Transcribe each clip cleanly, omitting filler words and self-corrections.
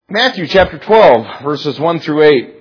Matthew chapter 12, verses 1 through 8.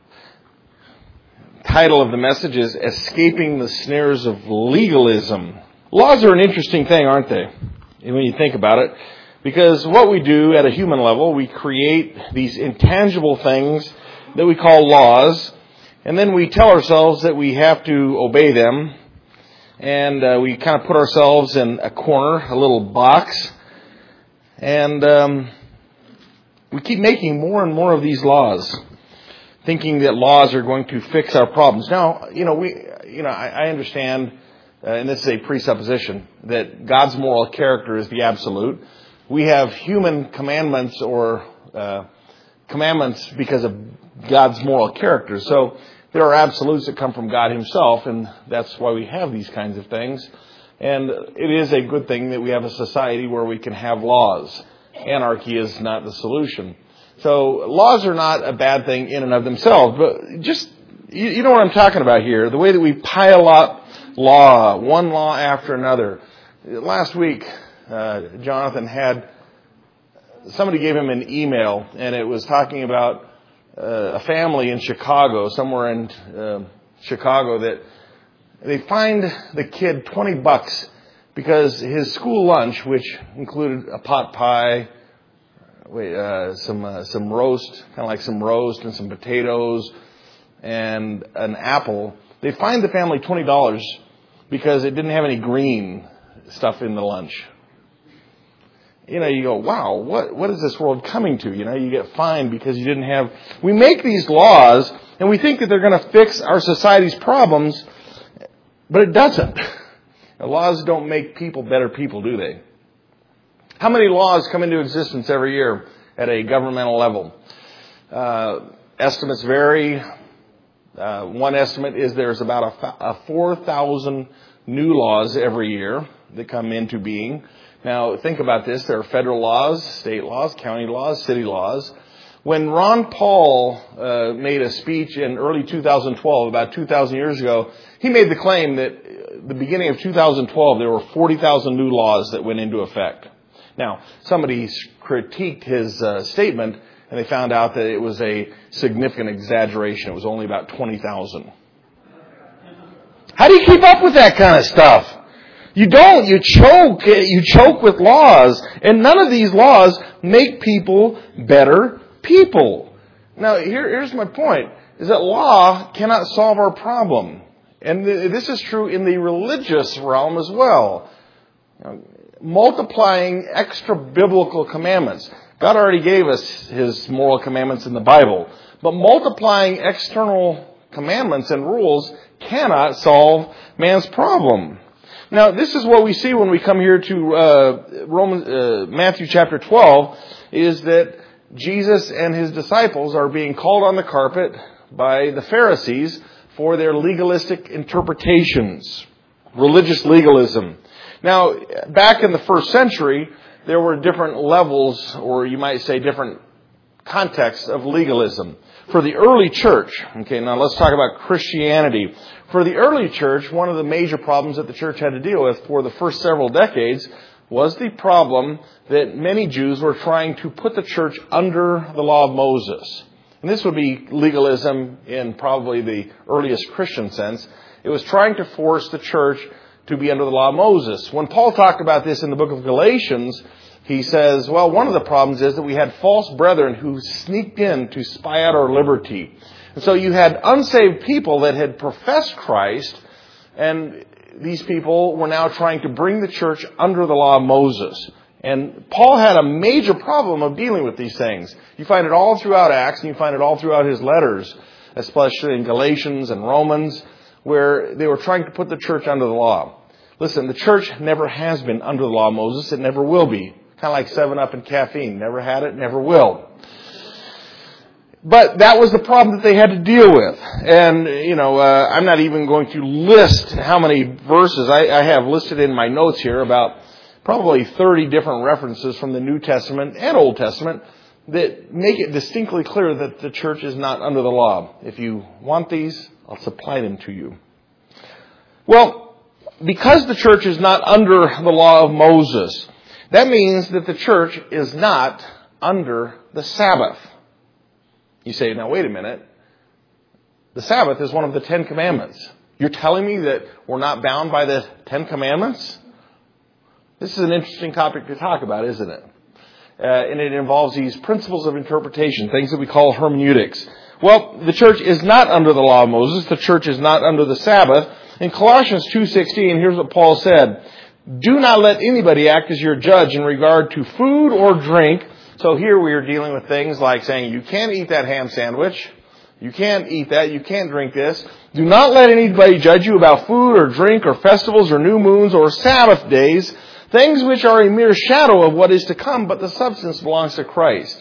Title of the message is Escaping the Snares of Legalism. Laws are an interesting thing, aren't they? When you think about it. Because what we do at a human level, we create these intangible things that we call laws. And then we tell ourselves that we have to obey them. And we kind of put ourselves in a corner, a little box. And we keep making more and more of these laws, thinking that laws are going to fix our problems. Now, I understand, and this is a presupposition, that God's moral character is the absolute. We have human commandments or commandments because of God's moral character. So there are absolutes that come from God Himself, and that's why we have these kinds of things. And it is a good thing that we have a society where we can have laws. Anarchy is not the solution. So laws are not a bad thing in and of themselves, but just, you know what I'm talking about here. The way that we pile up law, one law after another. Last week, Jonathan somebody gave him an email, and it was talking about a family in Chicago, somewhere in Chicago, that they fined the kid $20 because his school lunch, which included a pot pie, some roast, kind of like some roast and some potatoes and an apple, they fined the family $20 because it didn't have any green stuff in the lunch. You go, wow, what is this world coming to? You get fined because you didn't have... We make these laws and we think that they're going to fix our society's problems, but it doesn't. Laws don't make people better people, do they? How many laws come into existence every year at a governmental level? Estimates vary. One estimate is there's about 4,000 new laws every year that come into being. Now, think about this. There are federal laws, state laws, county laws, city laws. When Ron Paul made a speech in early 2012, about 2,000 years ago, he made the claim that the beginning of 2012, there were 40,000 new laws that went into effect. Now, somebody critiqued his statement, and they found out that it was a significant exaggeration. It was only about 20,000. How do you keep up with that kind of stuff? You don't. You choke with laws, and none of these laws make people better people. Now, here's my point, is that law cannot solve our problem. And this is true in the religious realm as well. Multiplying extra biblical commandments. God already gave us His moral commandments in the Bible. But multiplying external commandments and rules cannot solve man's problem. Now, this is what we see when we come here to Matthew chapter 12, is that Jesus and His disciples are being called on the carpet by the Pharisees for their legalistic interpretations, religious legalism. Now, back in the first century, there were different levels, or you might say different contexts of legalism. For the early church, okay, now let's talk about Christianity. For the early church, one of the major problems that the church had to deal with for the first several decades was the problem that many Jews were trying to put the church under the law of Moses. And this would be legalism in probably the earliest Christian sense. It was trying to force the church to be under the law of Moses. When Paul talked about this in the book of Galatians, he says, well, one of the problems is that we had false brethren who sneaked in to spy out our liberty. And so you had unsaved people that had professed Christ, and these people were now trying to bring the church under the law of Moses. And Paul had a major problem of dealing with these things. You find it all throughout Acts, and you find it all throughout his letters, especially in Galatians and Romans, where they were trying to put the church under the law. Listen, the church never has been under the law of Moses. It never will be. Kind of like 7-Up and caffeine. Never had it, never will. But that was the problem that they had to deal with. And, I'm not even going to list how many verses. I have listed in my notes here about probably 30 different references from the New Testament and Old Testament that make it distinctly clear that the church is not under the law. If you want these, I'll supply them to you. Well, because the church is not under the law of Moses, that means that the church is not under the Sabbath. You say, now wait a minute. The Sabbath is one of the 10 Commandments. You're telling me that we're not bound by the 10 Commandments? This is an interesting topic to talk about, isn't it? And it involves these principles of interpretation, things that we call hermeneutics. Well, the church is not under the law of Moses. The church is not under the Sabbath. In Colossians 2:16, here's what Paul said. Do not let anybody act as your judge in regard to food or drink. So here we are dealing with things like saying, you can't eat that ham sandwich. You can't eat that. You can't drink this. Do not let anybody judge you about food or drink or festivals or new moons or Sabbath days, things which are a mere shadow of what is to come, but the substance belongs to Christ.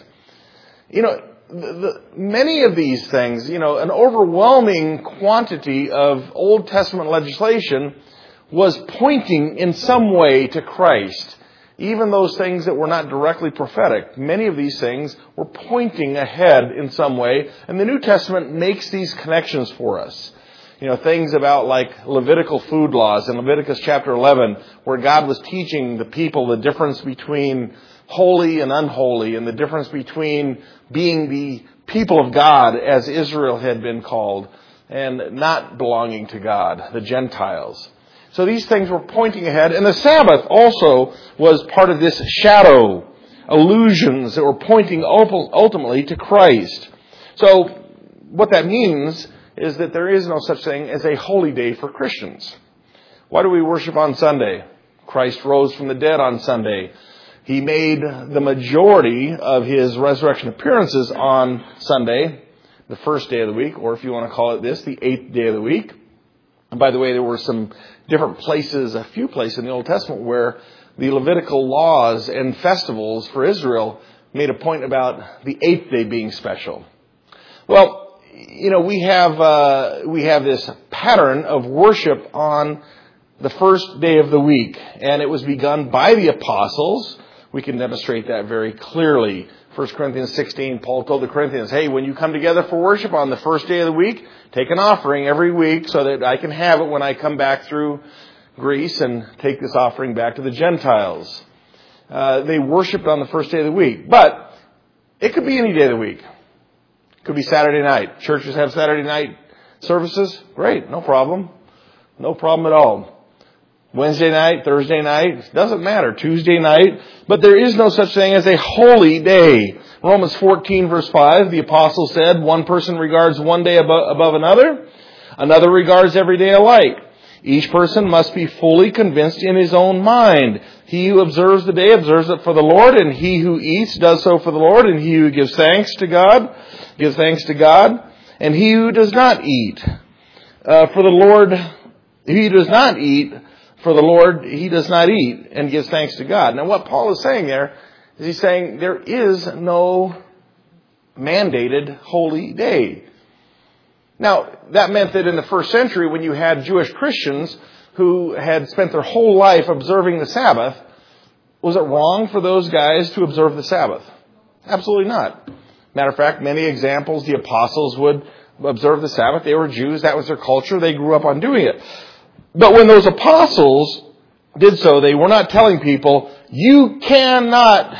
Many of these things, an overwhelming quantity of Old Testament legislation was pointing in some way to Christ. Even those things that were not directly prophetic, many of these things were pointing ahead in some way. And the New Testament makes these connections for us. Things about like Levitical food laws in Leviticus chapter 11, where God was teaching the people the difference between holy and unholy, and the difference between being the people of God, as Israel had been called, and not belonging to God, the Gentiles. So these things were pointing ahead. And the Sabbath also was part of this shadow, illusions that were pointing ultimately to Christ. So what that means is that there is no such thing as a holy day for Christians. Why do we worship on Sunday? Christ rose from the dead on Sunday. He made the majority of his resurrection appearances on Sunday, the first day of the week, or if you want to call it this, the 8th day of the week. And by the way, there were some different places, a few places in the Old Testament where the Levitical laws and festivals for Israel made a point about the 8th day being special. Well, we have this pattern of worship on the first day of the week, and it was begun by the apostles. We can demonstrate that very clearly. 1 Corinthians 16, Paul told the Corinthians, hey, when you come together for worship on the first day of the week, take an offering every week so that I can have it when I come back through Greece and take this offering back to the Gentiles. They worshiped on the first day of the week. But it could be any day of the week. It could be Saturday night. Churches have Saturday night services. Great, no problem. No problem at all. Wednesday night, Thursday night, doesn't matter. Tuesday night. But there is no such thing as a holy day. Romans 14 verse 5, the apostle said, one person regards one day above another. Another regards every day alike. Each person must be fully convinced in his own mind. He who observes the day observes it for the Lord, and he who eats does so for the Lord, and he who gives thanks to God gives thanks to God. And he who does not eat for the Lord, he does not eat for the Lord, he does not eat and gives thanks to God. Now what Paul is saying there is he's saying there is no mandated holy day. Now, that meant that in the first century, when you had Jewish Christians who had spent their whole life observing the Sabbath, was it wrong for those guys to observe the Sabbath? Absolutely not. Matter of fact, many examples, the apostles would observe the Sabbath. They were Jews. That was their culture. They grew up on doing it. But when those apostles did so, they were not telling people, you cannot,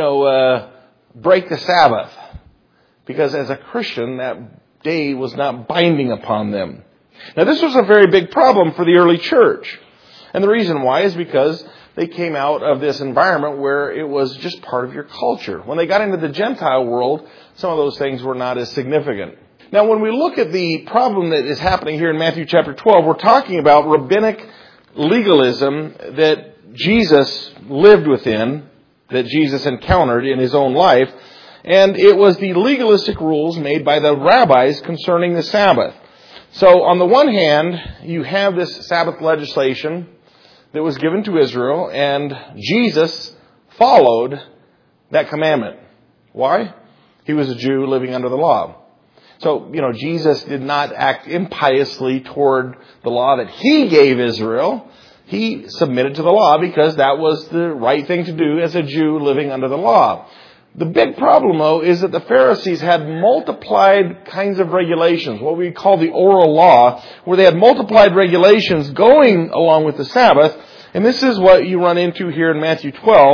break the Sabbath. Because as a Christian, that day was not binding upon them. Now, this was a very big problem for the early church. And the reason why is because they came out of this environment where it was just part of your culture. When they got into the Gentile world, some of those things were not as significant. Now, when we look at the problem that is happening here in Matthew chapter 12, we're talking about rabbinic legalism that Jesus lived within, that Jesus encountered in his own life. And it was the legalistic rules made by the rabbis concerning the Sabbath. So on the one hand, you have this Sabbath legislation that was given to Israel, and Jesus followed that commandment. Why? He was a Jew living under the law. So, Jesus did not act impiously toward the law that he gave Israel. He submitted to the law because that was the right thing to do as a Jew living under the law. The big problem, though, is that the Pharisees had multiplied kinds of regulations, what we call the oral law, where they had multiplied regulations going along with the Sabbath. And this is what you run into here in Matthew 12.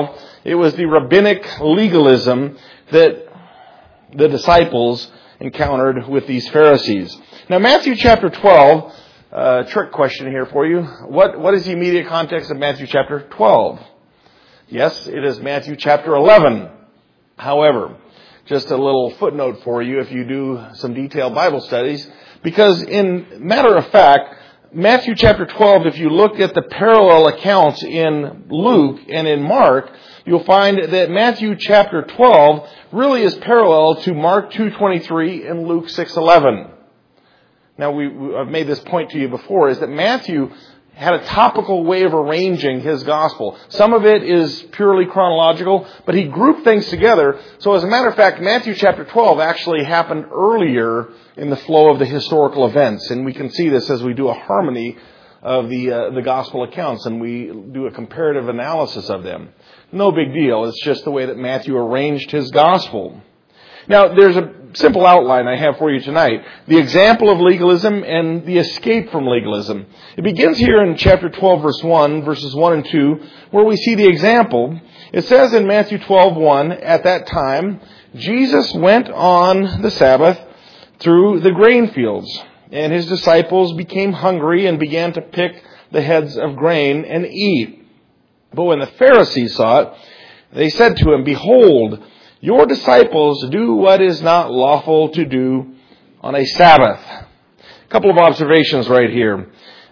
It was the rabbinic legalism that the disciples encountered with these Pharisees. Now, Matthew chapter 12, trick question here for you. What is the immediate context of Matthew chapter 12? Yes, it is Matthew chapter 11. However, just a little footnote for you if you do some detailed Bible studies, because in matter of fact, Matthew chapter 12, if you look at the parallel accounts in Luke and in Mark, you'll find that Matthew chapter 12 really is parallel to Mark 2:23 and Luke 6:11. Now, I've made this point to you before, is that Matthew had a topical way of arranging his gospel. Some of it is purely chronological, but he grouped things together. So as a matter of fact, Matthew chapter 12 actually happened earlier in the flow of the historical events. And we can see this as we do a harmony of the gospel accounts and we do a comparative analysis of them. No big deal. It's just the way that Matthew arranged his gospel. Now, there's a simple outline I have for you tonight. The example of legalism and the escape from legalism. It begins here in chapter 12, verse 1, verses 1 and 2, where we see the example. It says in Matthew 12:1, at that time, Jesus went on the Sabbath through the grain fields, and his disciples became hungry and began to pick the heads of grain and eat. But when the Pharisees saw it, they said to him, behold, your disciples do what is not lawful to do on a Sabbath. A couple of observations right here.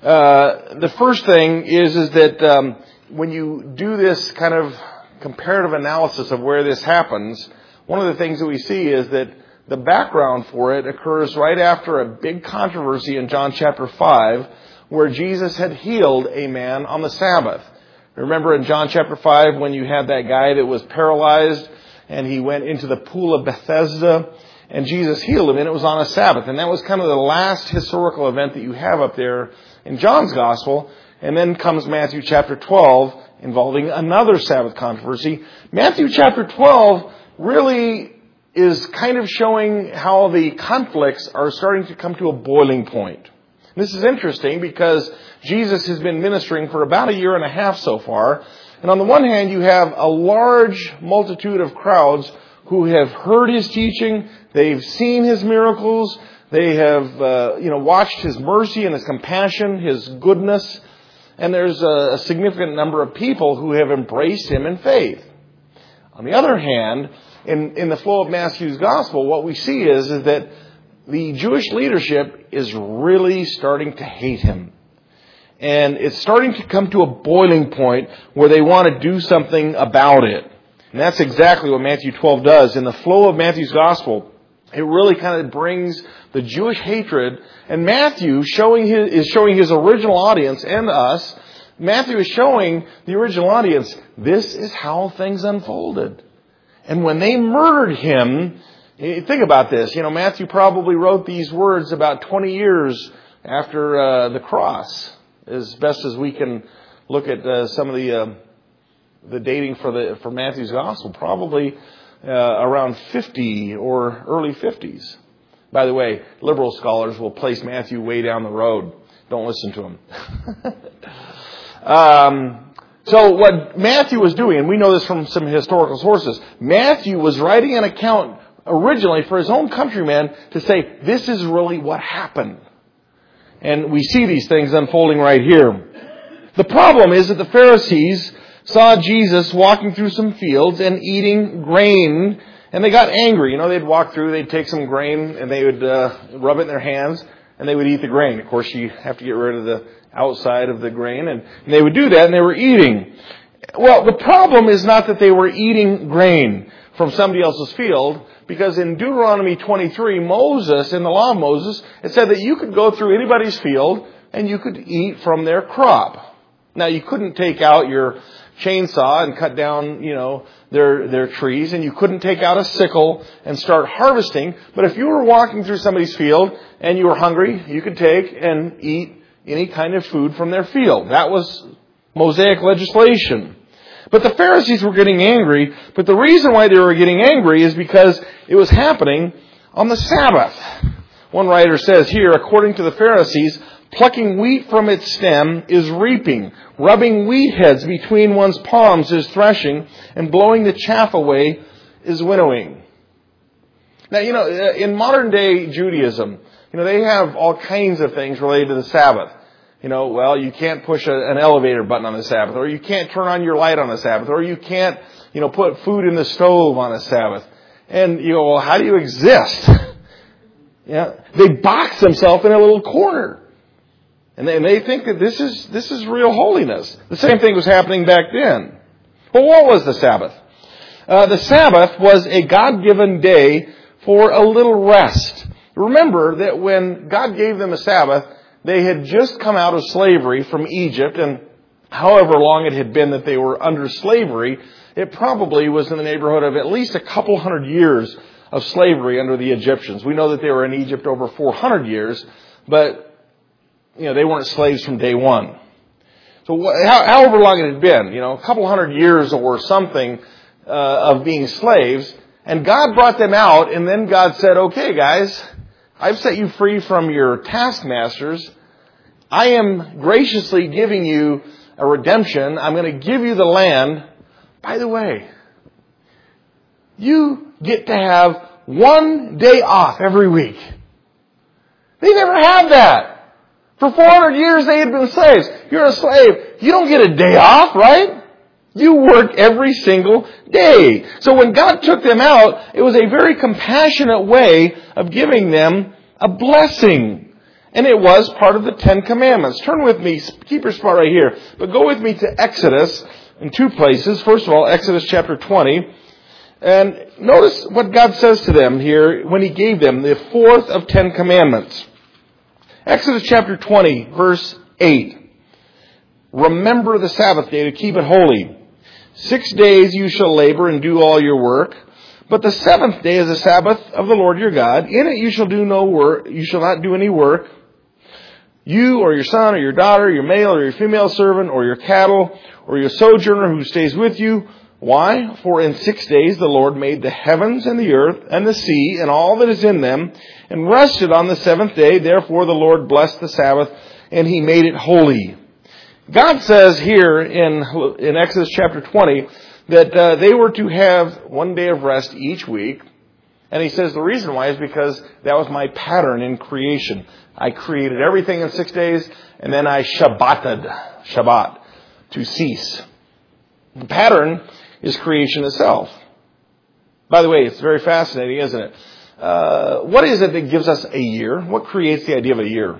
The first thing is that when you do this kind of comparative analysis of where this happens, one of the things that we see is that the background for it occurs right after a big controversy in John chapter 5, where Jesus had healed a man on the Sabbath. Remember in John chapter 5 when you had that guy that was paralyzed and he went into the pool of Bethesda and Jesus healed him, and it was on a Sabbath. And that was kind of the last historical event that you have up there in John's gospel. And then comes Matthew chapter 12 involving another Sabbath controversy. Matthew chapter 12 really is kind of showing how the conflicts are starting to come to a boiling point. This is interesting because Jesus has been ministering for about a year and a half so far. And on the one hand, you have a large multitude of crowds who have heard his teaching. They've seen his miracles. They have, watched his mercy and his compassion, his goodness. And there's a significant number of people who have embraced him in faith. On the other hand, in the flow of Matthew's gospel, what we see is that the Jewish leadership is really starting to hate him. And it's starting to come to a boiling point where they want to do something about it. And that's exactly what Matthew 12 does. In the flow of Matthew's gospel, it really kind of brings the Jewish hatred. And Matthew is showing his original audience and us. Matthew is showing the original audience, this is how things unfolded. And when they murdered him, think about this. Matthew probably wrote these words about 20 years after the cross. As best as we can look at some of the dating for Matthew's gospel, probably around 50 or early 50s. By the way, liberal scholars will place Matthew way down the road. Don't listen to him. So what Matthew was doing, and we know this from some historical sources, Matthew was writing an account originally for his own countrymen to say, this is really what happened. And we see these things unfolding right here. The problem is that the Pharisees saw Jesus walking through some fields and eating grain, and they got angry. They'd walk through, they'd take some grain, and they would rub it in their hands, and they would eat the grain. Of course, you have to get rid of the outside of the grain, and they would do that, and they were eating. Well, the problem is not that they were eating grain from somebody else's field, because in Deuteronomy 23, Moses, in the law of Moses, it said that you could go through anybody's field and you could eat from their crop. Now, you couldn't take out your chainsaw and cut down, their trees, and you couldn't take out a sickle and start harvesting. But if you were walking through somebody's field and you were hungry, you could take and eat any kind of food from their field. That was Mosaic legislation. But the Pharisees were getting angry, but the reason why they were getting angry is because it was happening on the Sabbath. One writer says here, according to the Pharisees, Plucking wheat from its stem is reaping. Rubbing wheat heads between one's palms is threshing. And blowing the chaff away is winnowing. Now, in modern day Judaism, they have all kinds of things related to the Sabbath. You can't push an elevator button on the Sabbath, or you can't turn on your light on the Sabbath, or you can't, put food in the stove on a Sabbath. And well, how do you exist? They box themselves in a little corner. And they think that this is real holiness. The same thing was happening back then. Well, what was the Sabbath? The Sabbath was a God-given day for a little rest. Remember that when God gave them a Sabbath, they had just come out of slavery from Egypt, and however long it had been that they were under slavery, it probably was in the neighborhood of at least a couple hundred years of slavery under the Egyptians. We know that they were in Egypt over 400 years, but they weren't slaves from day one. So however long it had been, a couple hundred years or something of being slaves, and God brought them out, and then God said, okay, guys, I've set you free from your taskmasters. I am graciously giving you a redemption. I'm going to give you the land. By the way, you get to have one day off every week. They never had that. For 400 years they had been slaves. You're a slave. You don't get a day off, right? You work every single day. So when God took them out, it was a very compassionate way of giving them a blessing. And it was part of the Ten Commandments. Turn with me, keep your spot right here, but go with me to Exodus in two places. First of all, Exodus chapter 20. And notice what God says to them here when He gave them the fourth of 10 commandments. Exodus chapter 20, verse 8. Remember the Sabbath day to keep it holy. 6 days you shall labor and do all your work. But the seventh day is the Sabbath of the Lord your God. In it you shall do no work. You shall not do any work. You or your son or your daughter, your male or your female servant, or your cattle, or your sojourner who stays with you. Why? For in 6 days the Lord made the heavens and the earth and the sea and all that is in them, and rested on the seventh day. Therefore the Lord blessed the Sabbath, and He made it holy. God says here in Exodus chapter 20 that they were to have 1 day of rest each week. And He says the reason why is because that was my pattern in creation. I created everything in 6 days, and then I Shabbat, to cease. The pattern is creation itself. By the way, it's very fascinating, isn't it? What is it that gives us a year? What creates the idea of a year?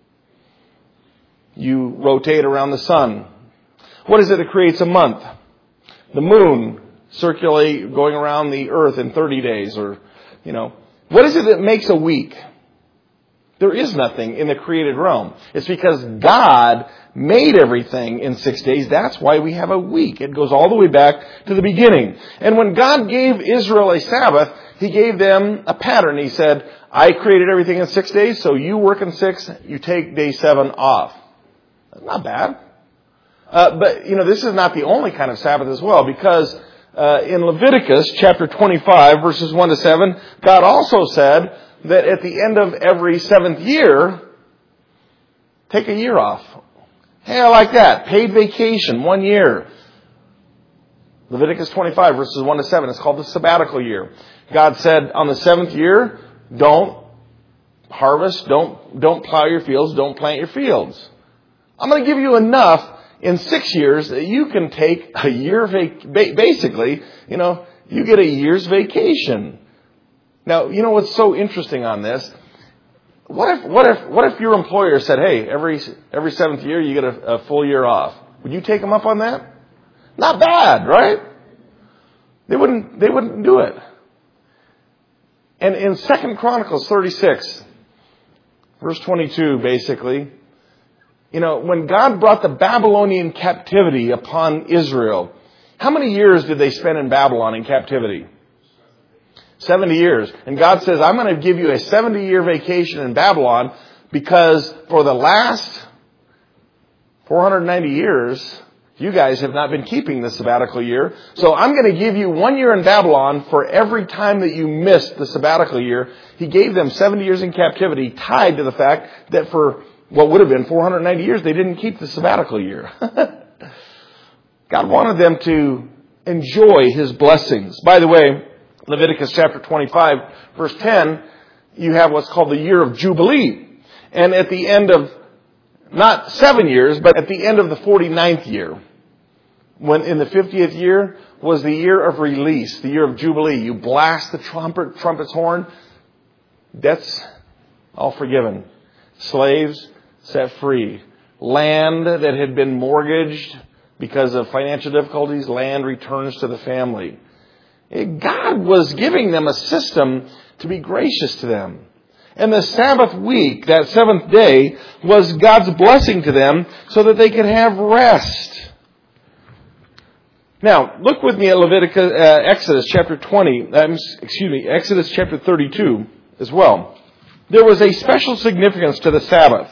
You rotate around the sun. What is it that creates a month? The moon going around the earth in 30 days, or, What is it that makes a week? There is nothing in the created realm. It's because God made everything in 6 days. That's why we have a week. It goes all the way back to the beginning. And when God gave Israel a Sabbath, He gave them a pattern. He said, I created everything in 6 days, so you work in 6, you take day 7 off. That's not bad. But this is not the only kind of Sabbath as well, because in Leviticus chapter 25, verses 1 to 7, God also said that at the end of every 7th year, take a year off. Hey, I like that. Paid vacation, 1 year. Leviticus 25, verses 1 to 7. It's called the sabbatical year. God said on the 7th year, don't harvest, don't plow your fields, don't plant your fields. I'm going to give you enough in 6 years that you can take a year, basically, you get a year's vacation. Now, what's so interesting on this? What if your employer said, hey, every 7th year you get a full year off? Would you take them up on that? Not bad, right? They wouldn't do it. And in 2 Chronicles 36, verse 22, basically, when God brought the Babylonian captivity upon Israel, how many years did they spend in Babylon in captivity? 70 years. And God says, I'm going to give you a 70-year vacation in Babylon because for the last 490 years, you guys have not been keeping the sabbatical year. So I'm going to give you 1 year in Babylon for every time that you missed the sabbatical year. He gave them 70 years in captivity, tied to the fact that for what would have been 490 years, they didn't keep the sabbatical year. God wanted them to enjoy His blessings. By the way, Leviticus chapter 25, verse 10, you have what's called the year of Jubilee. And at the end of, not 7 years, but at the end of the 49th year, when in the 50th year was the year of release, the year of Jubilee. You blast the trumpet's horn. Debts all forgiven. Slaves set free. Land that had been mortgaged because of financial difficulties, land returns to the family. God was giving them a system to be gracious to them. And the Sabbath week, that seventh day, was God's blessing to them so that they could have rest. Now, look with me at Exodus chapter 32 as well. There was a special significance to the Sabbath.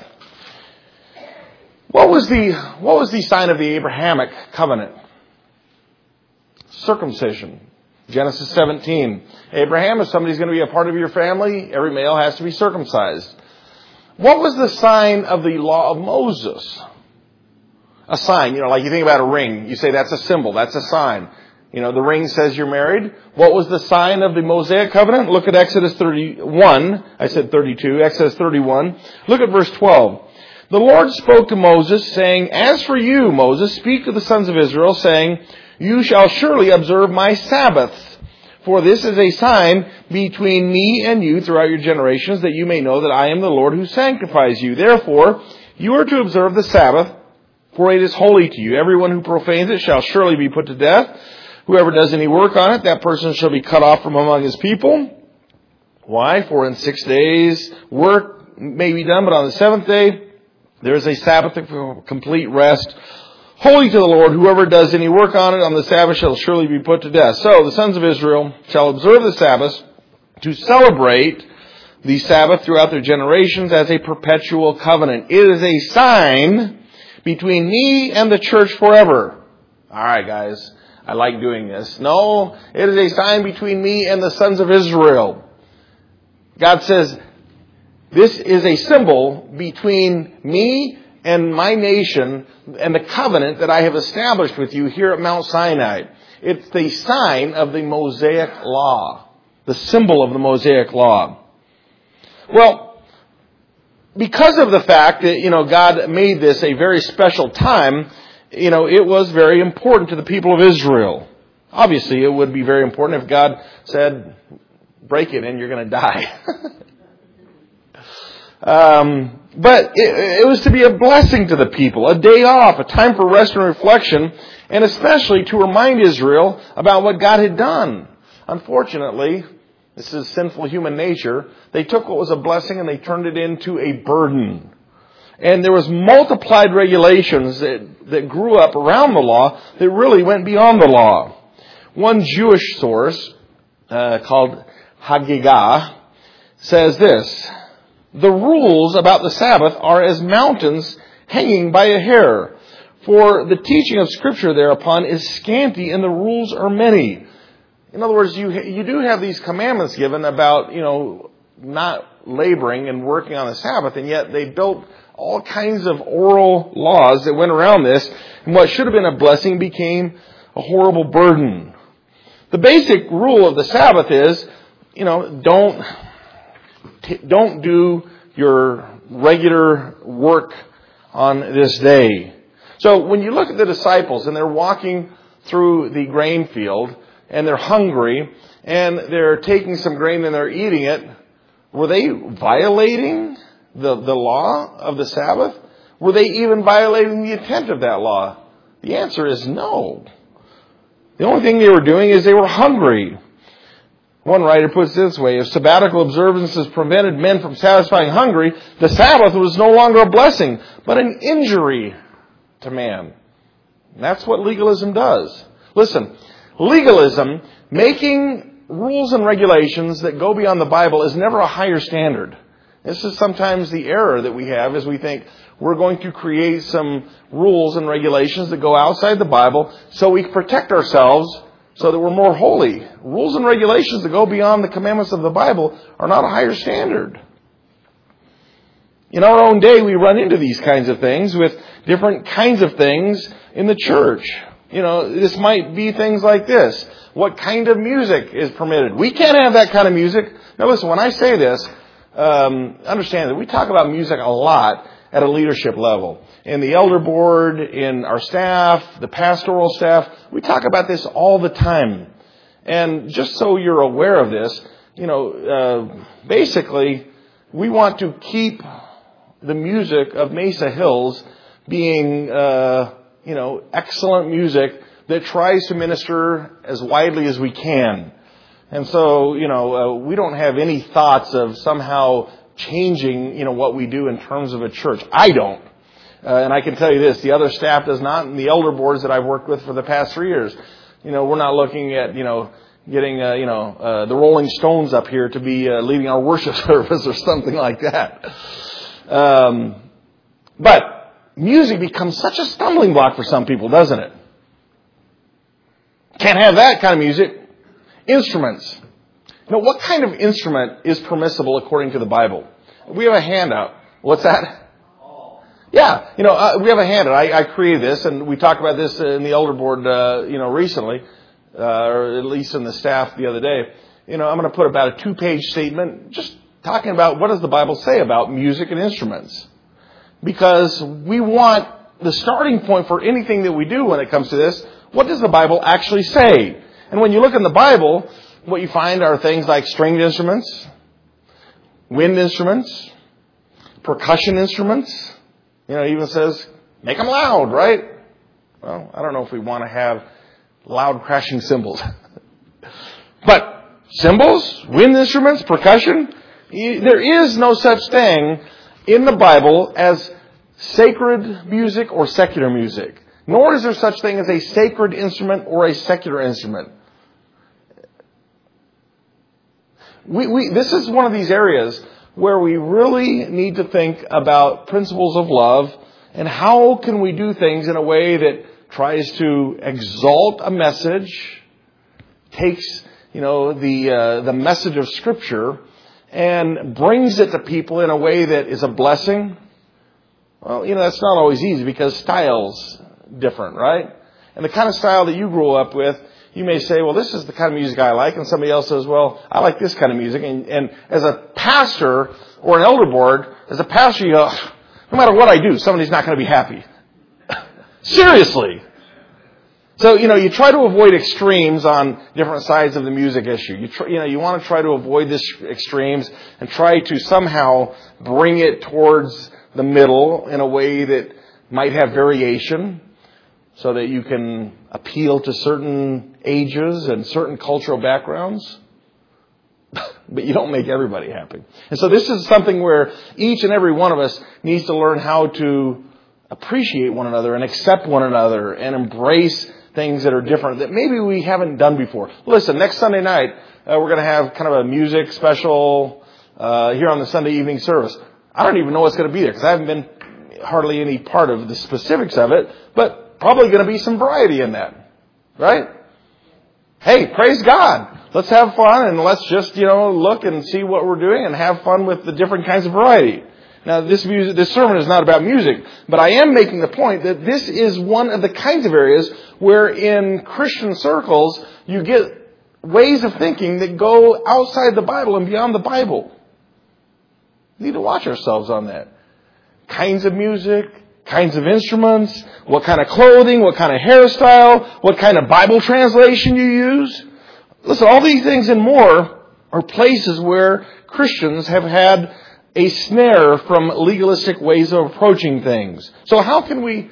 What was the sign of the Abrahamic covenant? Circumcision. Genesis 17. Abraham, if somebody's going to be a part of your family, every male has to be circumcised. What was the sign of the law of Moses? A sign, like you think about a ring. You say that's a symbol, that's a sign. The ring says you're married. What was the sign of the Mosaic covenant? Look at Exodus 31. I said 32. Exodus 31. Look at verse 12. The Lord spoke to Moses, saying, As for you, Moses, speak to the sons of Israel, saying, You shall surely observe my Sabbaths, for this is a sign between me and you throughout your generations, that you may know that I am the Lord who sanctifies you. Therefore, you are to observe the Sabbath, for it is holy to you. Everyone who profanes it shall surely be put to death. Whoever does any work on it, that person shall be cut off from among his people. Why? For in 6 days work may be done, but on the seventh day there is a Sabbath of complete rest, holy to the Lord. Whoever does any work on it on the Sabbath shall surely be put to death. So the sons of Israel shall observe the Sabbath to celebrate the Sabbath throughout their generations as a perpetual covenant. It is a sign between me and the church forever. All right, guys, I like doing this. No, it is a sign between me and the sons of Israel. God says, this is a symbol between me and my nation and the covenant that I have established with you here at Mount Sinai. It's the sign of the Mosaic law, the symbol of the Mosaic law. Well, because of the fact that, God made this a very special time, it was very important to the people of Israel. Obviously, it would be very important if God said, break it and you're going to die. But it was to be a blessing to the people, a day off, a time for rest and reflection, and especially to remind Israel about what God had done. Unfortunately, this is sinful human nature. They took what was a blessing and they turned it into a burden. And there was multiplied regulations that grew up around the law that really went beyond the law. One Jewish source called Hagigah says this: the rules about the Sabbath are as mountains hanging by a hair, for the teaching of Scripture thereupon is scanty and the rules are many. In other words, you do have these commandments given about, not laboring and working on the Sabbath, and yet they built all kinds of oral laws that went around this, and what should have been a blessing became a horrible burden. The basic rule of the Sabbath is, don't do your regular work on this day. So when you look at the disciples and they're walking through the grain field and they're hungry and they're taking some grain and they're eating it, were they violating the law of the Sabbath? Were they even violating the intent of that law? The answer is no. The only thing they were doing is they were hungry. One writer puts it this way: if sabbatical observances prevented men from satisfying hunger, the Sabbath was no longer a blessing, but an injury to man. And that's what legalism does. Listen, legalism, making rules and regulations that go beyond the Bible, is never a higher standard. This is sometimes the error that we have, is we think we're going to create some rules and regulations that go outside the Bible so we protect ourselves, so that we're more holy. Rules and regulations that go beyond the commandments of the Bible are not a higher standard. In our own day, we run into these kinds of things with different kinds of things in the church. This might be things like this. What kind of music is permitted? We can't have that kind of music. Now listen, when I say this, understand that we talk about music a lot at a leadership level. In the elder board, in our staff, the pastoral staff, we talk about this all the time. And just so you're aware of this, basically, we want to keep the music of Mesa Hills being, excellent music that tries to minister as widely as we can. And so, we don't have any thoughts of somehow changing, what we do in terms of a church. I don't. And I can tell you this, the other staff does not, and the elder boards that I've worked with for the past 3 years, we're not looking at, getting, the Rolling Stones up here to be leading our worship service or something like that. But music becomes such a stumbling block for some people, doesn't it? Can't have that kind of music. Instruments. What kind of instrument is permissible according to the Bible? We have a handout. What's that? Yeah, we have a handout. I created this, and we talked about this in the elder board, recently, or at least in the staff the other day. I'm going to put about a 2-page statement just talking about what does the Bible say about music and instruments. Because we want the starting point for anything that we do when it comes to this. What does the Bible actually say? And when you look in the Bible, what you find are things like stringed instruments, wind instruments, percussion instruments. It even says, make them loud, right? Well, I don't know if we want to have loud crashing cymbals. But cymbals, wind instruments, percussion, there is no such thing in the Bible as sacred music or secular music. Nor is there such thing as a sacred instrument or a secular instrument. This is one of these areas where we really need to think about principles of love and how can we do things in a way that tries to exalt a message, takes, the message of Scripture and brings it to people in a way that is a blessing. Well, that's not always easy because style's different, right? And the kind of style that you grew up with, you may say, well, this is the kind of music I like. And somebody else says, well, I like this kind of music. And as a pastor or an elder board, as a pastor, you go, no matter what I do, somebody's not going to be happy. Seriously. So, you try to avoid extremes on different sides of the music issue. You want to try to avoid this extremes and try to somehow bring it towards the middle in a way that might have variation so that you can appeal to certain ages and certain cultural backgrounds. But you don't make everybody happy. And so this is something where each and every one of us needs to learn how to appreciate one another and accept one another and embrace things that are different that maybe we haven't done before. Listen, next Sunday night, we're going to have kind of a music special here on the Sunday evening service. I don't even know what's going to be there because I haven't been hardly any part of the specifics of it, but probably going to be some variety in that, right? Hey, praise God. Let's have fun and let's just, look and see what we're doing and have fun with the different kinds of variety. Now, this sermon is not about music, but I am making the point that this is one of the kinds of areas where in Christian circles you get ways of thinking that go outside the Bible and beyond the Bible. We need to watch ourselves on that. Kinds of music, kinds of instruments, what kind of clothing, what kind of hairstyle, what kind of Bible translation you use. Listen, all these things and more are places where Christians have had a snare from legalistic ways of approaching things. So how can we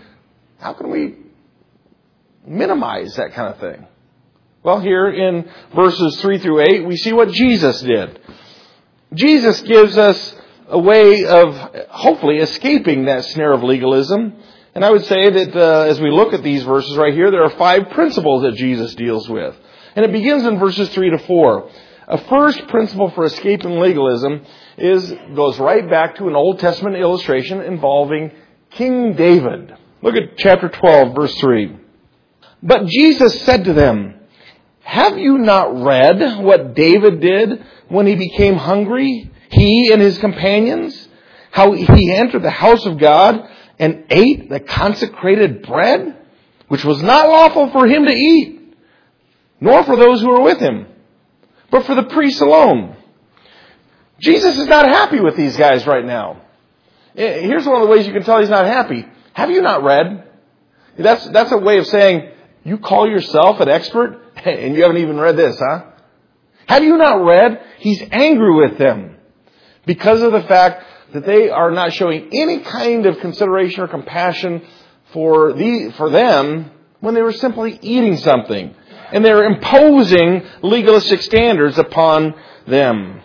minimize that kind of thing? Well, here in verses 3 through 8, we see what Jesus did. Jesus gives us a way of hopefully escaping that snare of legalism. And I would say that as we look at these verses right here, there are 5 principles that Jesus deals with. And it begins in verses 3 to 4. A first principle for escaping legalism goes right back to an Old Testament illustration involving King David. Look at chapter 12, verse 3. But Jesus said to them, "Have you not read what David did when he became hungry, he and his companions? how he entered the house of God and ate the consecrated bread, which was not lawful for him to eat, nor for those who were with him, but for the priests alone. Jesus is not happy with these guys right now. Here's one of the ways you can tell he's not happy. Have you not read? That's a way of saying, you call yourself an expert, and you haven't even read this, huh? Have you not read? He's angry with them because of the fact that they are not showing any kind of consideration or compassion for them when they were simply eating something. And they're imposing legalistic standards upon them.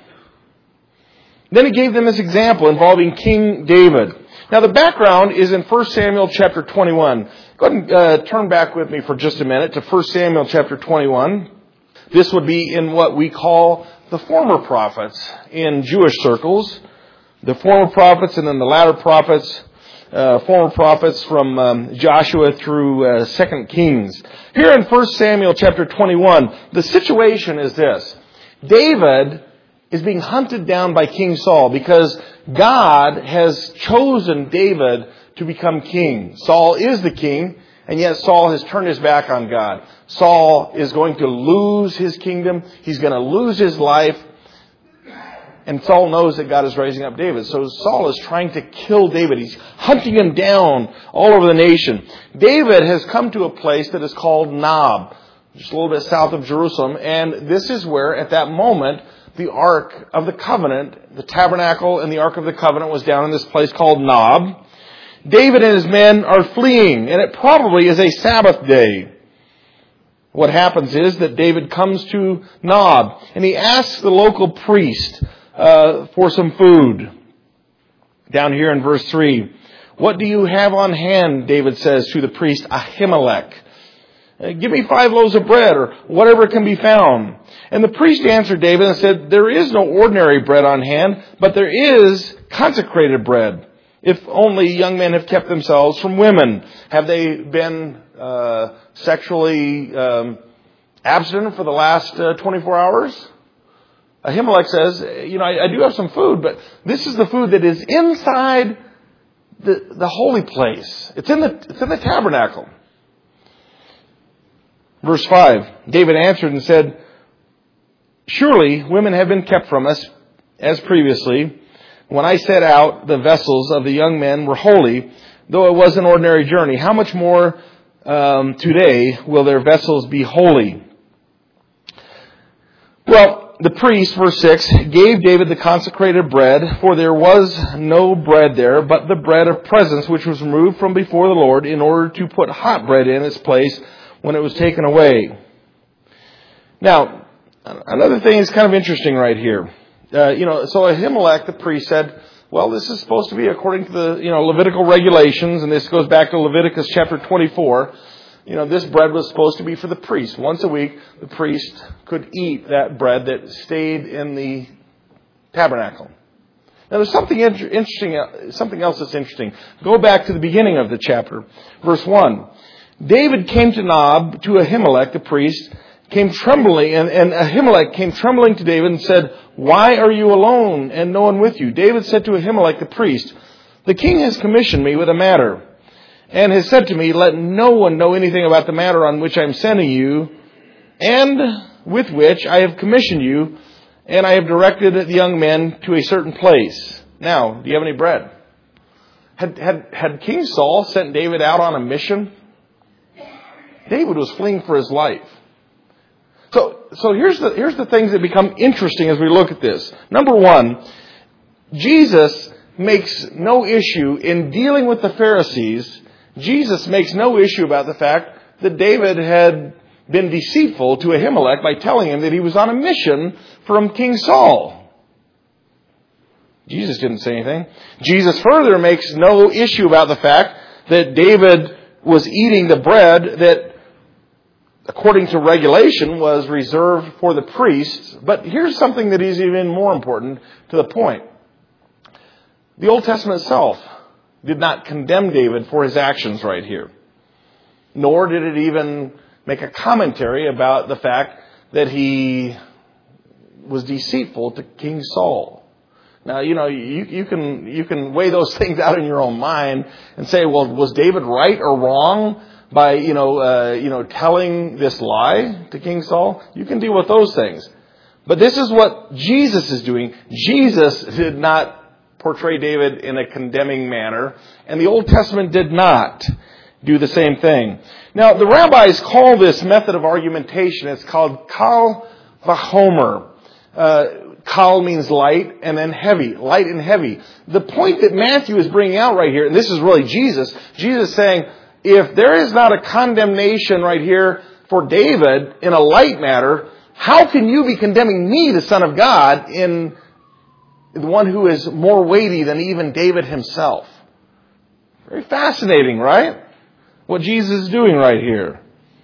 Then he gave them this example involving King David. Now the background is in 1 Samuel chapter 21. Go ahead and turn back with me for just a minute to 1 Samuel chapter 21. This would be in what we call the former prophets in Jewish circles. The former prophets and then the latter prophets. Former prophets from Joshua through 2 Kings. Here in 1 Samuel chapter 21, the situation is this. David is being hunted down by King Saul because God has chosen David to become king. Saul is the king, and yet Saul has turned his back on God. Saul is going to lose his kingdom. He's going to lose his life. And Saul knows that God is raising up David. So Saul is trying to kill David. He's hunting him down all over the nation. David has come to a place that is called Nob, just a little bit south of Jerusalem. And this is where, at that moment, the Ark of the Covenant, the tabernacle and the Ark of the Covenant was down in this place called Nob. David and his men are fleeing, and it probably is a Sabbath day. What happens is that David comes to Nob, and he asks the local priest for some food. Down here in verse 3, what do you have on hand, David says to the priest Ahimelech. Give me 5 loaves of bread, or whatever can be found. And the priest answered David and said, there is no ordinary bread on hand, but there is consecrated bread. If only young men have kept themselves from women. Have they been sexually abstinent for the last 24 hours? Ahimelech says, I do have some food, but this is the food that is inside the holy place. It's in the tabernacle. Verse 5, David answered and said, surely women have been kept from us as previously. When I set out, the vessels of the young men were holy, though it was an ordinary journey. How much more today will their vessels be holy? Well, the priest, verse 6, gave David the consecrated bread, for there was no bread there, but the bread of presence, which was removed from before the Lord in order to put hot bread in its place when it was taken away. Now, another thing is kind of interesting right here. So Ahimelech, the priest, said, well, this is supposed to be according to the, Levitical regulations, and this goes back to Leviticus chapter 24. This bread was supposed to be for the priest. Once a week, the priest could eat that bread that stayed in the tabernacle. Now, there's something else that's interesting. Go back to the beginning of the chapter, verse 1. David came to Nob, to Ahimelech, the priest, came trembling, and Ahimelech came trembling to David and said, why are you alone and no one with you? David said to Ahimelech, the priest, the king has commissioned me with a matter, and has said to me, let no one know anything about the matter on which I am sending you, and with which I have commissioned you, and I have directed the young men to a certain place. Now, do you have any bread? Had King Saul sent David out on a mission? David was fleeing for his life. So here's the things that become interesting as we look at this. Number one, Jesus makes no issue in dealing with the Pharisees. Jesus makes no issue about the fact that David had been deceitful to Ahimelech by telling him that he was on a mission from King Saul. Jesus didn't say anything. Jesus further makes no issue about the fact that David was eating the bread that, according to regulation, was reserved for the priests. But here's something that is even more important to the point. The Old Testament itself did not condemn David for his actions right here. Nor did it even make a commentary about the fact that he was deceitful to King Saul. Now, you can weigh those things out in your own mind and say, well, was David right or wrong by, telling this lie to King Saul? You can deal with those things. But this is what Jesus is doing. Jesus did not portray David in a condemning manner, and the Old Testament did not do the same thing. Now, the rabbis call this method of argumentation, it's called kal vachomer. Kal means light, and then heavy, light and heavy. The point that Matthew is bringing out right here, and this is really Jesus saying, if there is not a condemnation right here for David in a light matter, how can you be condemning me, the Son of God, in the one who is more weighty than even David himself? Very fascinating, right? What Jesus is doing right here.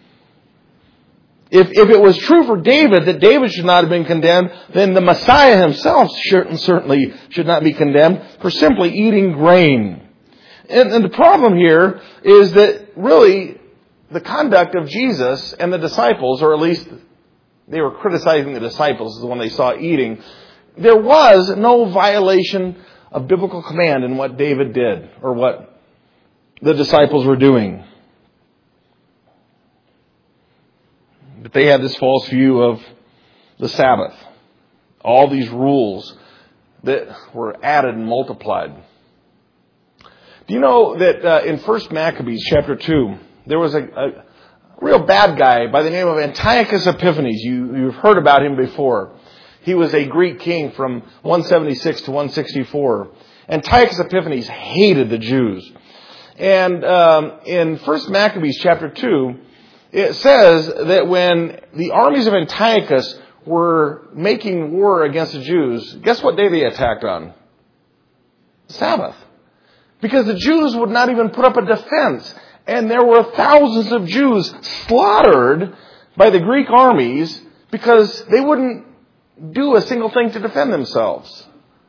If it was true for David that David should not have been condemned, then the Messiah himself certainly should not be condemned for simply eating grain. And the problem here is that really the conduct of Jesus and the disciples, or at least they were criticizing the disciples when they saw eating, there was no violation of biblical command in what David did or what the disciples were doing. But they had this false view of the Sabbath. All these rules that were added and multiplied. Do you know that in 1 Maccabees chapter 2, there was a real bad guy by the name of Antiochus Epiphanes. You've heard about him before. He was a Greek king from 176 to 164. Antiochus Epiphanes hated the Jews. And in 1 Maccabees chapter 2, it says that when the armies of Antiochus were making war against the Jews, guess what day they attacked on? The Sabbath. Because the Jews would not even put up a defense. And there were thousands of Jews slaughtered by the Greek armies because they wouldn't do a single thing to defend themselves.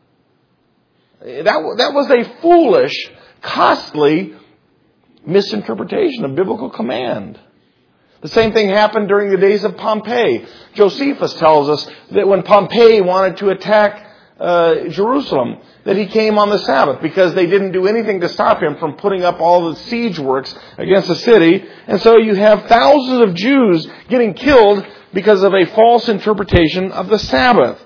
That was a foolish, costly misinterpretation of biblical command. The same thing happened during the days of Pompey. Josephus tells us that when Pompey wanted to attack Jerusalem, that he came on the Sabbath because they didn't do anything to stop him from putting up all the siege works against the city. And so you have thousands of Jews getting killed because of a false interpretation of the Sabbath.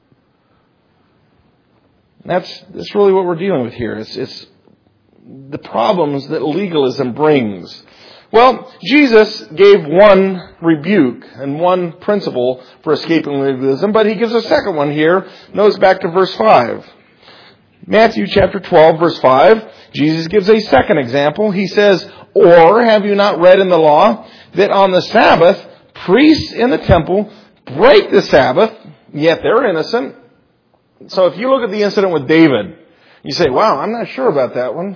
That's really what we're dealing with here. It's the problems that legalism brings. Well, Jesus gave one rebuke and one principle for escaping legalism, but he gives a second one here. Notice back to verse 5. Matthew chapter 12, verse 5, Jesus gives a second example. He says, "Or have you not read in the law that on the Sabbath, priests in the temple break the Sabbath, yet they're innocent?" So if you look at the incident with David, you say, wow, I'm not sure about that one.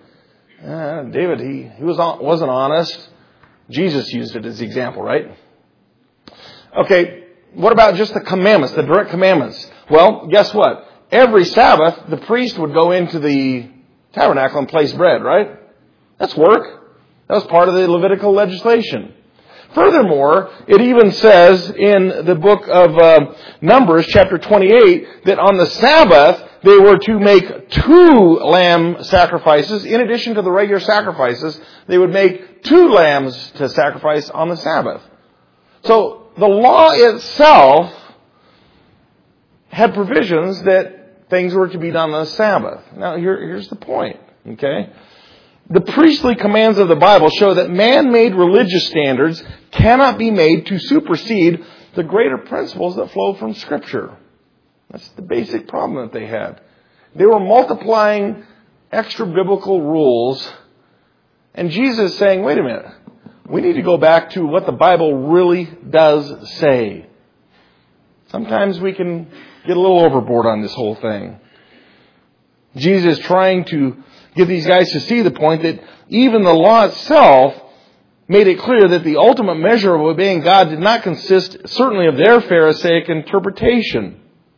David, he wasn't honest. Jesus used it as the example, right? Okay, what about just the commandments, the direct commandments? Well, guess what? Every Sabbath, the priest would go into the tabernacle and place bread, right? That's work. That was part of the Levitical legislation. Furthermore, it even says in the book of Numbers, chapter 28, that on the Sabbath, they were to make 2 lamb sacrifices. In addition to the regular sacrifices, they would make 2 lambs to sacrifice on the Sabbath. So the law itself had provisions that things were to be done on the Sabbath. Now, here's the point, okay? The priestly commands of the Bible show that man-made religious standards cannot be made to supersede the greater principles that flow from Scripture. That's the basic problem that they had. They were multiplying extra biblical rules, and Jesus is saying, wait a minute, we need to go back to what the Bible really does say. Sometimes we can get a little overboard on this whole thing. Jesus is trying to get these guys to see the point that even the law itself made it clear that the ultimate measure of obeying God did not consist certainly of their Pharisaic interpretation.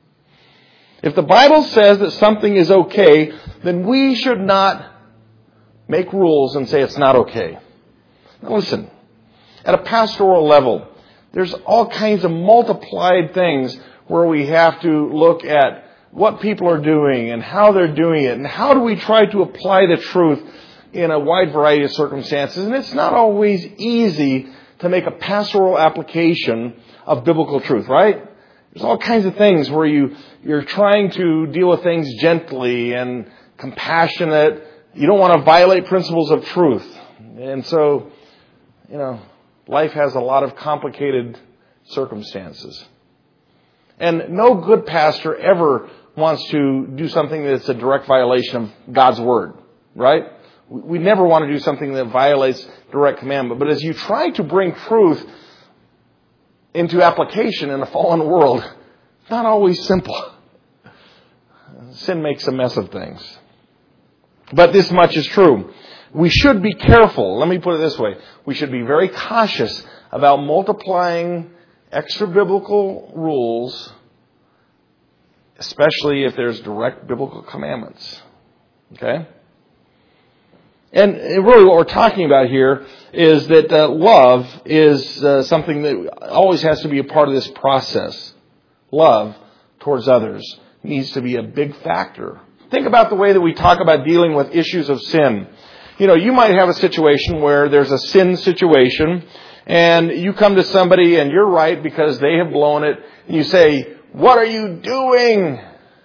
If the Bible says that something is okay, then we should not make rules and say it's not okay. Now listen, at a pastoral level, there's all kinds of multiplied things where we have to look at what people are doing and how they're doing it, and how do we try to apply the truth in a wide variety of circumstances. And it's not always easy to make a pastoral application of biblical truth, right? There's all kinds of things where you're trying to deal with things gently and compassionate. You don't want to violate principles of truth. And so, life has a lot of complicated circumstances. And no good pastor ever wants to do something that's a direct violation of God's Word, right? We never want to do something that violates direct commandment. But as you try to bring truth into application in a fallen world, it's not always simple. Sin makes a mess of things. But this much is true. We should be careful. Let me put it this way. We should be very cautious about multiplying extra-biblical rules, especially if there's direct biblical commandments. Okay? And really what we're talking about here is that love is something that always has to be a part of this process. Love towards others needs to be a big factor. Think about the way that we talk about dealing with issues of sin. You might have a situation where there's a sin situation, and you come to somebody and you're right because they have blown it, and you say, "What are you doing?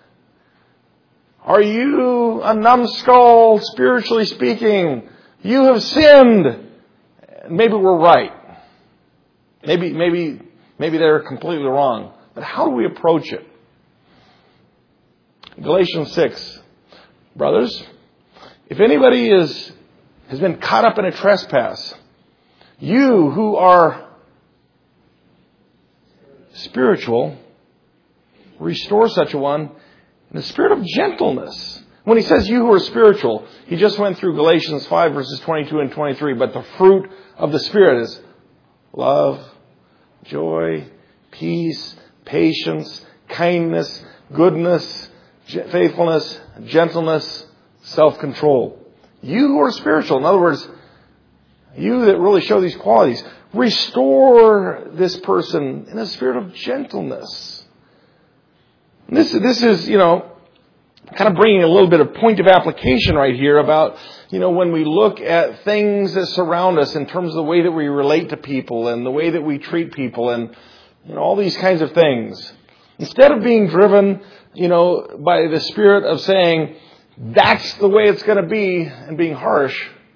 Are you a numbskull, spiritually speaking? You have sinned." Maybe we're right. Maybe they're completely wrong. But how do we approach it? Galatians 6. Brothers, if anybody has been caught up in a trespass, you who are spiritual, restore such a one in the spirit of gentleness. When he says you who are spiritual, he just went through Galatians 5 verses 22 and 23. But the fruit of the Spirit is love, joy, peace, patience, kindness, goodness, faithfulness, gentleness, self-control. You who are spiritual, in other words, you that really show these qualities, restore this person in a spirit of gentleness. This is, kind of bringing a little bit of point of application right here about, when we look at things that surround us in terms of the way that we relate to people and the way that we treat people and, all these kinds of things. Instead of being driven, by the spirit of saying, that's the way it's going to be, and being harsh,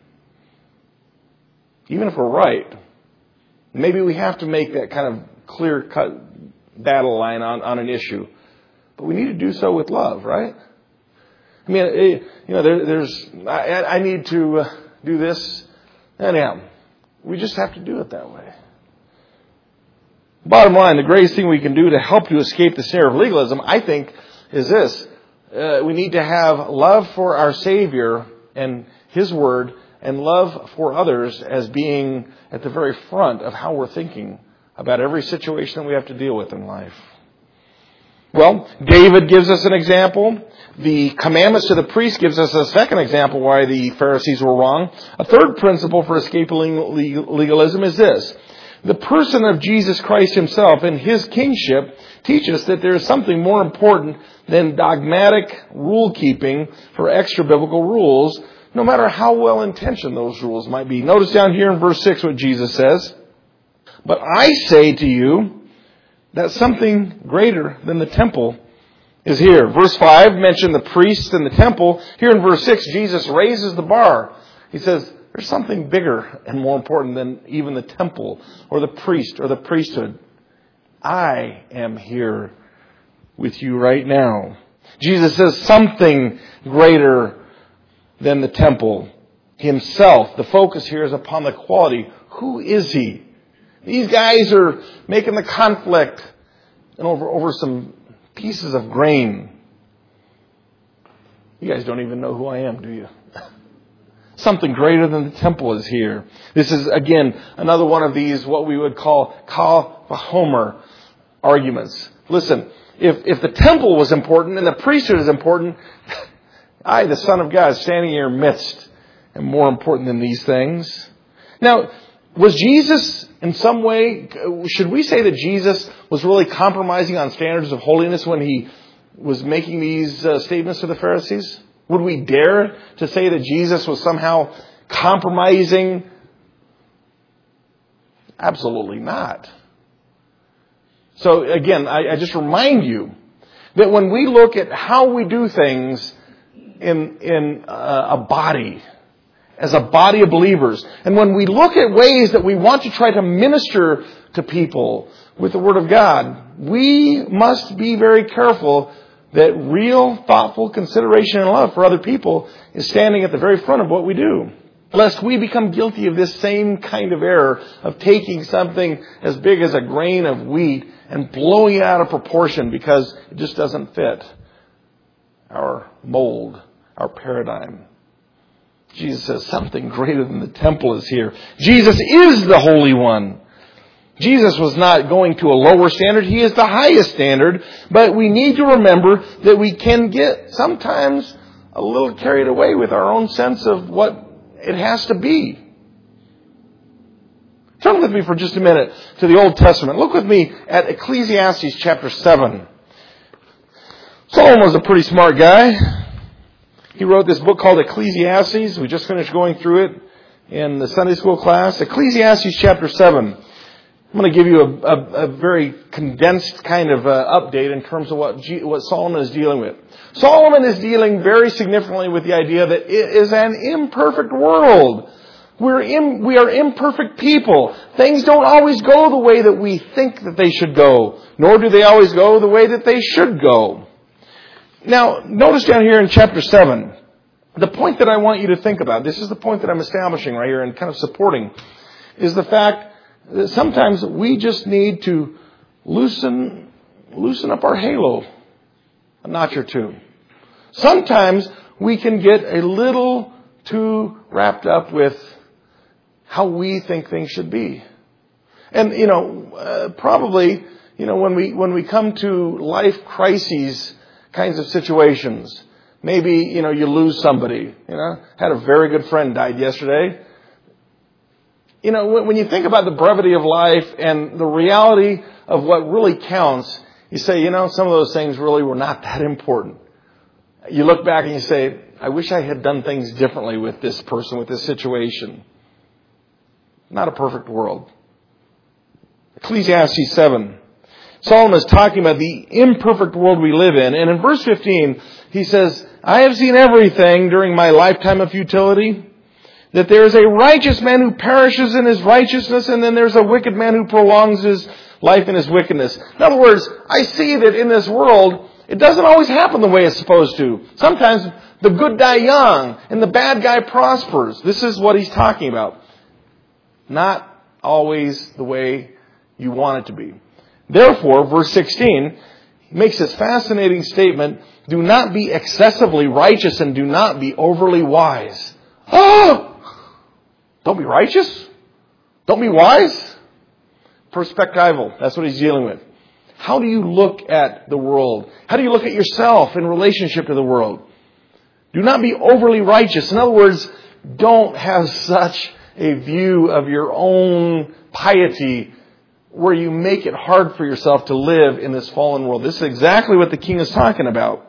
even if we're right, maybe we have to make that kind of clear-cut battle line on an issue. But we need to do so with love, right? I mean, I need to do this. Anyhow, we just have to do it that way. Bottom line, the greatest thing we can do to help you escape the snare of legalism, I think, is this. We need to have love for our Savior and His Word and love for others as being at the very front of how we're thinking about every situation that we have to deal with in life. Well, David gives us an example. The commandments to the priest gives us a second example why the Pharisees were wrong. A third principle for escaping legalism is this. The person of Jesus Christ Himself and His kingship teach us that there is something more important than dogmatic rule-keeping for extra-biblical rules, no matter how well-intentioned those rules might be. Notice down here in verse 6 what Jesus says. But I say to you that something greater than the temple is here. Verse 5 mentioned the priest and the temple. Here in verse 6, Jesus raises the bar. He says, there's something bigger and more important than even the temple or the priest or the priesthood. I am here with you right now. Jesus says something greater than the temple. Himself. The focus here is upon the quality. Who is He? These guys are making the conflict and over some pieces of grain. You guys don't even know who I am, do you? Something greater than the temple is here. This is, again, another one of these, what we would call Kal Vachomer arguments. Listen, if the temple was important and the priesthood is important, I, the Son of God, standing in your midst, am more important than these things. Now, was Jesus in some way, should we say that Jesus was really compromising on standards of holiness when He was making these statements to the Pharisees? Would we dare to say that Jesus was somehow compromising? Absolutely not. So again, I just remind you that when we look at how we do things in a body, as a body of believers, and when we look at ways that we want to try to minister to people with the Word of God, we must be very careful that real, thoughtful consideration and love for other people is standing at the very front of what we do. Lest we become guilty of this same kind of error of taking something as big as a grain of wheat and blowing it out of proportion because it just doesn't fit our mold, our paradigm. Jesus says something greater than the temple is here. Jesus is the Holy One. Jesus was not going to a lower standard. He is the highest standard. But we need to remember that we can get sometimes a little carried away with our own sense of what it has to be. Turn with me for just a minute to the Old Testament. Look with me at Ecclesiastes chapter 7. Solomon was a pretty smart guy. He wrote this book called Ecclesiastes. We just finished going through it in the Sunday school class. Ecclesiastes chapter 7. I'm going to give you a very condensed kind of update in terms of what Solomon is dealing with. Solomon is dealing very significantly with the idea that it is an imperfect world. We are imperfect people. Things don't always go the way that we think that they should go, nor do they always go the way that they should go. Now, notice down here in chapter 7, the point that I want you to think about, this is the point that I'm establishing right here and kind of supporting, is the fact that sometimes we just need to loosen up our halo a notch or two. Sometimes we can get a little too wrapped up with how we think things should be. And, probably, when we come to life crises kinds of situations, maybe, you lose somebody. Had a very good friend died yesterday. When you think about the brevity of life and the reality of what really counts, you say, some of those things really were not that important. You look back and you say, I wish I had done things differently with this person, with this situation. Not a perfect world. Ecclesiastes 7. Solomon is talking about the imperfect world we live in. And in verse 15, he says, I have seen everything during my lifetime of futility, that there is a righteous man who perishes in his righteousness, and then there's a wicked man who prolongs his life in his wickedness. In other words, I see that in this world, it doesn't always happen the way it's supposed to. Sometimes the good die young and the bad guy prospers. This is what he's talking about. Not always the way you want it to be. Therefore, verse 16 makes this fascinating statement, do not be excessively righteous and do not be overly wise. Oh! Don't be righteous? Don't be wise? Perspectival. That's what he's dealing with. How do you look at the world? How do you look at yourself in relationship to the world? Do not be overly righteous. In other words, don't have such a view of your own piety where you make it hard for yourself to live in this fallen world. This is exactly what the king is talking about.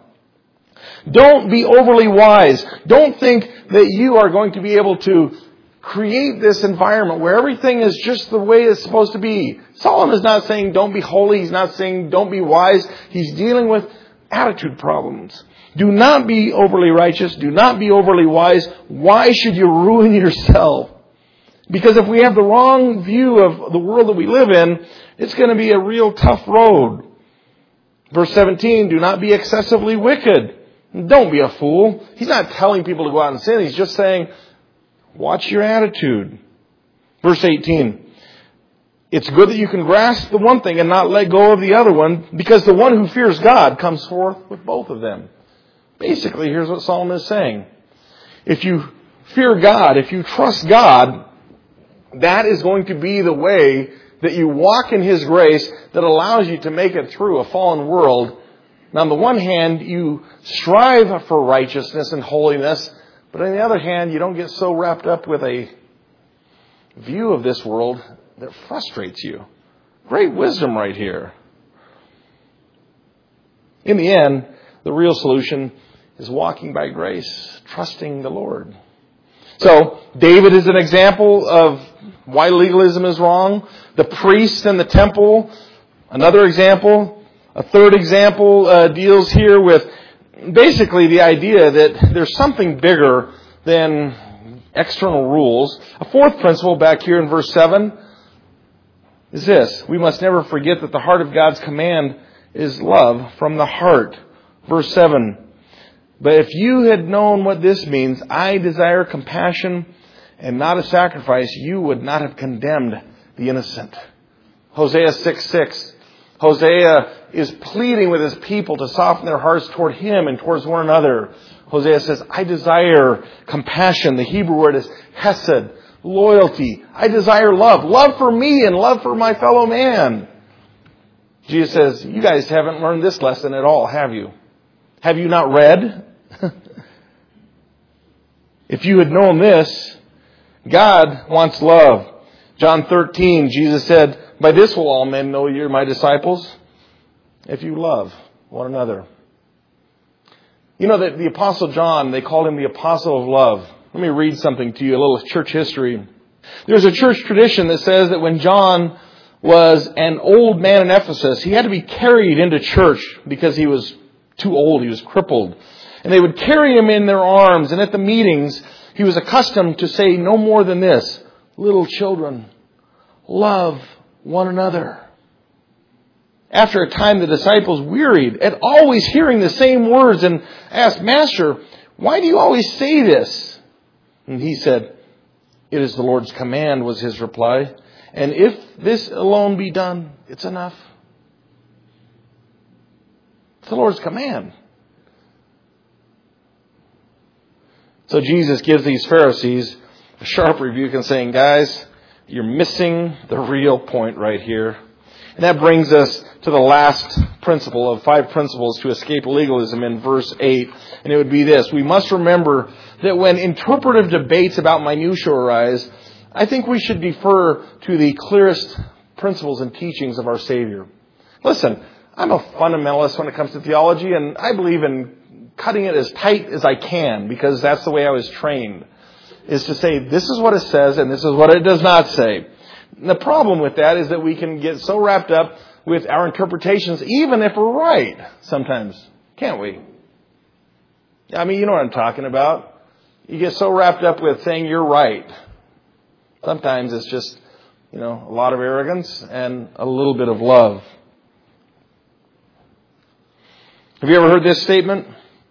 Don't be overly wise. Don't think that you are going to be able to create this environment where everything is just the way it's supposed to be. Solomon is not saying don't be holy. He's not saying don't be wise. He's dealing with attitude problems. Do not be overly righteous. Do not be overly wise. Why should you ruin yourself? Because if we have the wrong view of the world that we live in, it's going to be a real tough road. Verse 17, do not be excessively wicked. Don't be a fool. He's not telling people to go out and sin. He's just saying, watch your attitude. Verse 18. It's good that you can grasp the one thing and not let go of the other one, because the one who fears God comes forth with both of them. Basically, here's what Solomon is saying. If you fear God, if you trust God, that is going to be the way that you walk in His grace that allows you to make it through a fallen world. Now, on the one hand, you strive for righteousness and holiness, but on the other hand, you don't get so wrapped up with a view of this world that frustrates you. Great wisdom right here. In the end, the real solution is walking by grace, trusting the Lord. So, David is an example of why legalism is wrong. The priest and the temple, another example. A third example deals here with basically the idea that there's something bigger than external rules. A fourth principle back here in verse 7 is this. We must never forget that the heart of God's command is love from the heart. Verse 7. But if you had known what this means, I desire compassion and not a sacrifice, you would not have condemned the innocent. Hosea 6:6. Hosea is pleading with his people to soften their hearts toward him and towards one another. Hosea says, I desire compassion. The Hebrew word is hesed, loyalty. I desire love. Love for me and love for my fellow man. Jesus says, you guys haven't learned this lesson at all, have you? Have you not read? If you had known this, God wants love. John 13, Jesus said, by this will all men know you're my disciples, if you love one another. You know that the Apostle John, they called him the Apostle of Love. Let me read something to you, a little church history. There's a church tradition that says that when John was an old man in Ephesus, he had to be carried into church because he was too old, he was crippled. And they would carry him in their arms, and at the meetings, he was accustomed to say no more than this, little children, love one another. After a time, the disciples wearied at always hearing the same words and asked, Master, why do you always say this? And he said, it is the Lord's command, was his reply. And if this alone be done, it's enough. It's the Lord's command. So Jesus gives these Pharisees a sharp rebuke and saying, guys, you're missing the real point right here. And that brings us to the last principle of 5 principles to escape legalism in verse 8. And it would be this. We must remember that when interpretive debates about minutiae arise, I think we should defer to the clearest principles and teachings of our Savior. Listen, I'm a fundamentalist when it comes to theology, and I believe in cutting it as tight as I can because that's the way I was trained, is to say this is what it says and this is what it does not say. And the problem with that is that we can get so wrapped up with our interpretations, even if we're right sometimes, can't we? I mean, you know what I'm talking about. You get so wrapped up with saying you're right. Sometimes it's just, a lot of arrogance and a little bit of love. Have you ever heard this statement?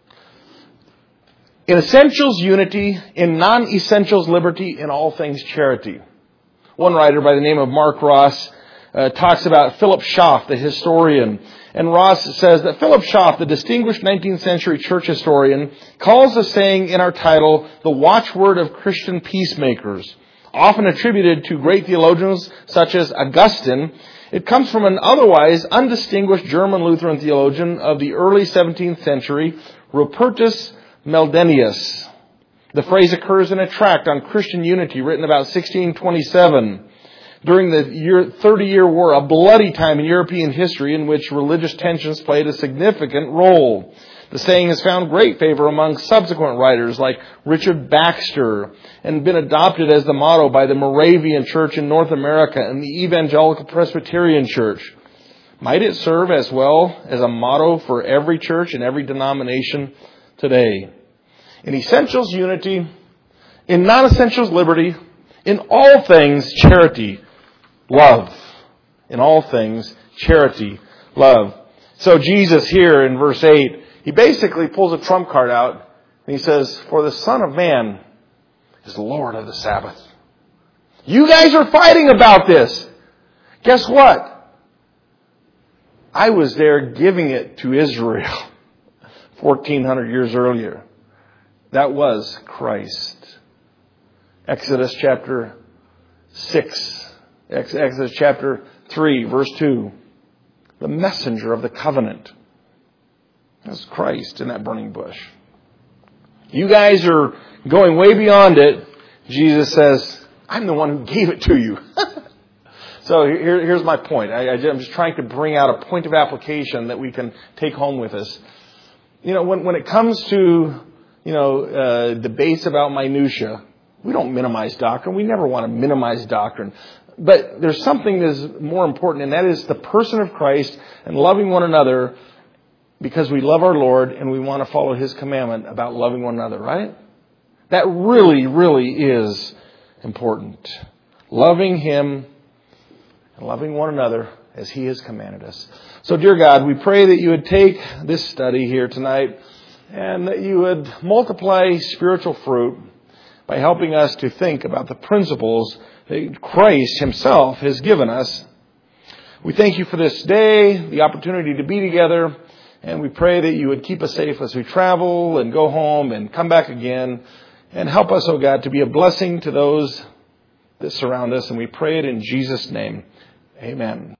In essentials, unity. In non-essentials, liberty. In all things, charity. One writer by the name of Mark Ross talks about Philip Schaff, the historian. And Ross says that Philip Schaff, the distinguished 19th century church historian, calls the saying in our title the watchword of Christian peacemakers. Often attributed to great theologians such as Augustine, it comes from an otherwise undistinguished German Lutheran theologian of the early 17th century, Rupertus Meldenius. The phrase occurs in a tract on Christian unity written about 1627 during the 30-year War, a bloody time in European history in which religious tensions played a significant role. The saying has found great favor among subsequent writers like Richard Baxter and been adopted as the motto by the Moravian Church in North America and the Evangelical Presbyterian Church. Might it serve as well as a motto for every church and every denomination today? In essentials, unity. In non-essentials, liberty. In all things, charity, love. In all things, charity, love. So Jesus here in verse 8, he basically pulls a trump card out and he says, for the Son of Man is Lord of the Sabbath. You guys are fighting about this. Guess what? I was there giving it to Israel 1,400 years earlier. That was Christ. Exodus chapter 6. Exodus chapter 3, verse 2. The messenger of the covenant. That's Christ in that burning bush. You guys are going way beyond it. Jesus says, I'm the one who gave it to you. So here's my point. I'm just trying to bring out a point of application that we can take home with us. When it comes to, debates about minutia, we don't minimize doctrine. We never want to minimize doctrine. But there's something that's more important, and that is the person of Christ and loving one another because we love our Lord and we want to follow His commandment about loving one another, right? That really, really is important. Loving Him and loving one another as He has commanded us. So, dear God, we pray that you would take this study here tonight and that you would multiply spiritual fruit by helping us to think about the principles that Christ Himself has given us. We thank you for this day, the opportunity to be together, and we pray that you would keep us safe as we travel and go home and come back again, and help us, oh God, to be a blessing to those that surround us, and we pray it in Jesus' name. Amen.